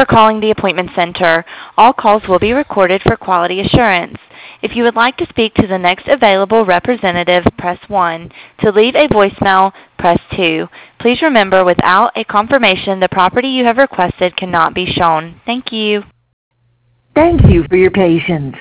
for calling the appointment center. All calls will be recorded for quality assurance. If you would like to speak to the next available representative, press 1. To leave a voicemail, press 2. Please remember, without a confirmation, the property you have requested cannot be shown. Thank you. Thank you for your patience.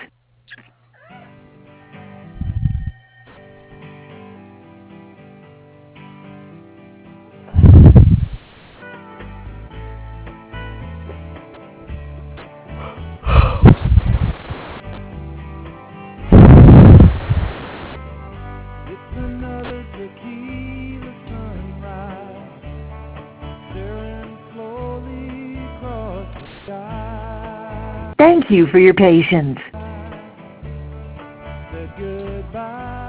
It's another tequila sunrise, staring slowly across the sky. Thank you for your patience. Said goodbye.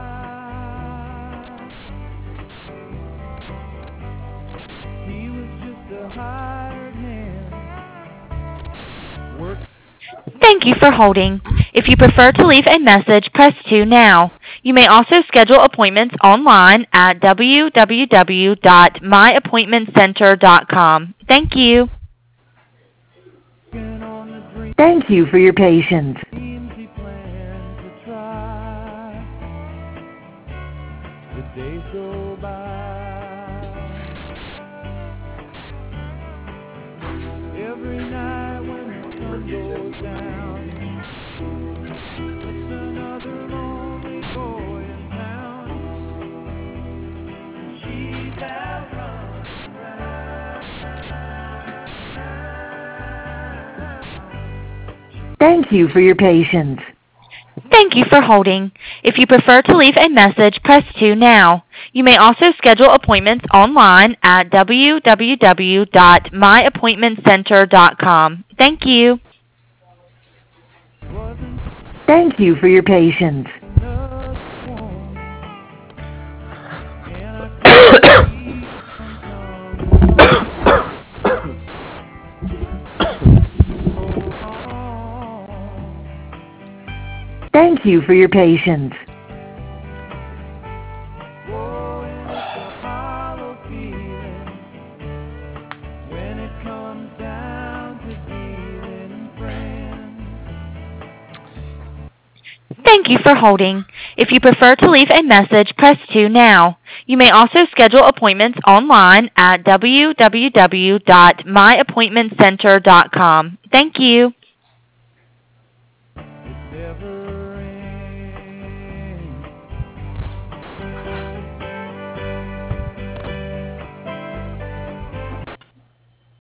He was just a hired hand. Thank you for holding. If you prefer to leave a message, press 2 now. You may also schedule appointments online at www.myappointmentcenter.com. Thank you. Thank you for your patience. Seems he planned to try. The days go by. Every night when the sun goes down, it's another lonely boy in town. She's out running around. Thank you for your patience. Thank you for holding. If you prefer to leave a message, press 2 now. You may also schedule appointments online at www.myappointmentcenter.com. Thank you. Thank you for your patience. Thank you for your patience. Thank you for holding. If you prefer to leave a message, press 2 now. You may also schedule appointments online at www.myappointmentcenter.com. Thank you.